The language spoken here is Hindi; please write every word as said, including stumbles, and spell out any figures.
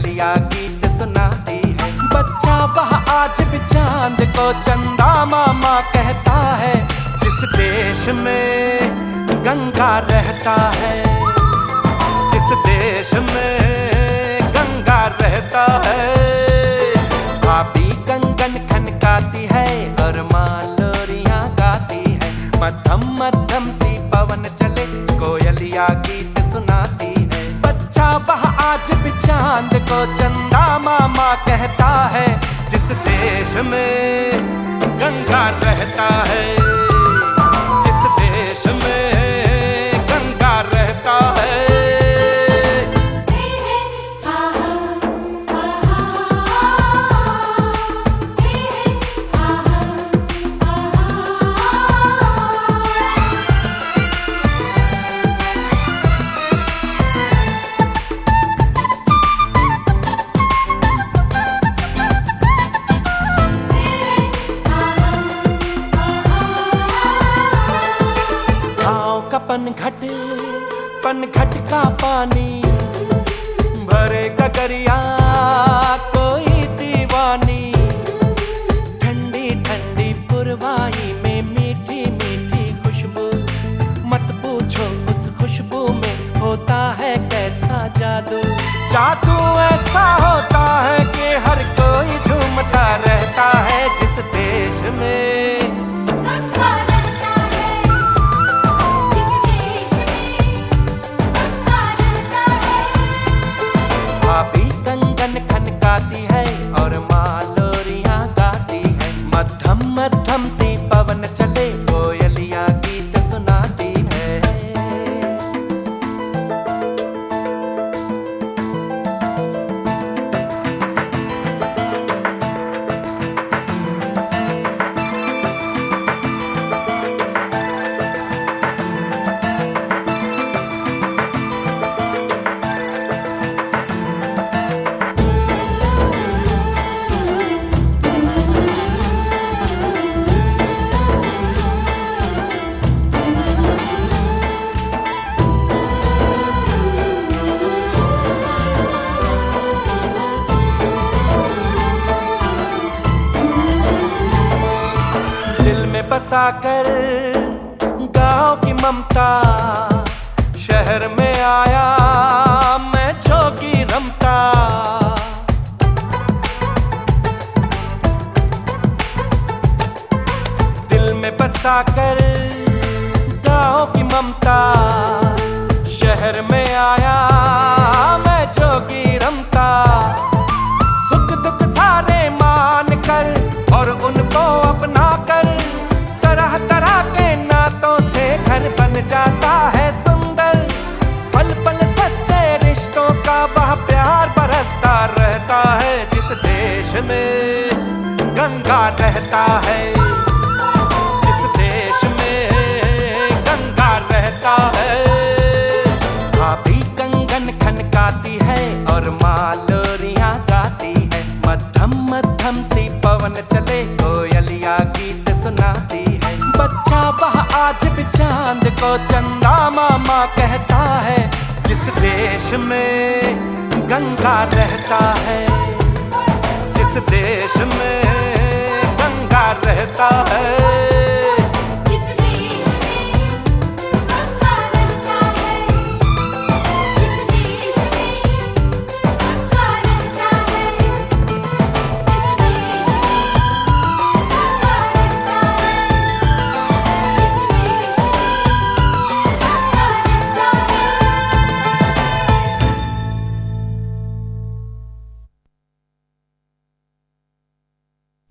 कोयलिया गीत सुनाती है। बच्चा वह आज भी चांद को चंदा मामा कहता है, जिस देश में गंगा रहता है, जिस देश में गंगा रहता है। भाभी कंगन खनकाती है और माँ लोरियां गाती है। मध्यम मध्यम सी पवन चले, कोयलिया गीत सुनाती है। बच्चा वह आज भी चांद को चंदा मामा कहता है, जिस देश में गंगा रहता है, जिस देश में गंगा रहता है। पनघट पनघट का पानी भरे गगरिया कोई दीवानी। ठंडी ठंडी पुरवाई में मीठी मीठी खुशबू, मत पूछो उस खुशबू में होता है कैसा जादू। जादू ऐसा होता है कि हर कोई झूमता रहता है, जिस देश में भाभी कंगन खनकाती है और माँ लोरियां गाती है। मध्यम मध्यम सी पवन चले, कोयलिया गीत सुनाती है। बसाकर गांव की ममता, शहर में आया मैं जोगी रमता। दिल में बसाकर गांव की ममता, शहर में आया मैं जोगी रमता। सुख दुख सारे मान कर और उनको अपना कर, तरह तरह के नातों से घर बन जाता है सुंदर। पल पल सच्चे रिश्तों का वह प्यार बरसता रहता है, जिस देश में गंगा रहता है, जिस देश में गंगा रहता है। भाभी कंगन खनकाती है और माँ लोरियां गाती है। मध्यम मध्यम सी पवन चले, कोयलिया गीत सुनाती है। बच्चा वह आज भी चांद को चंदा मामा कहता है, जिस देश में गंगा रहता है, जिस देश में गंगा रहता है।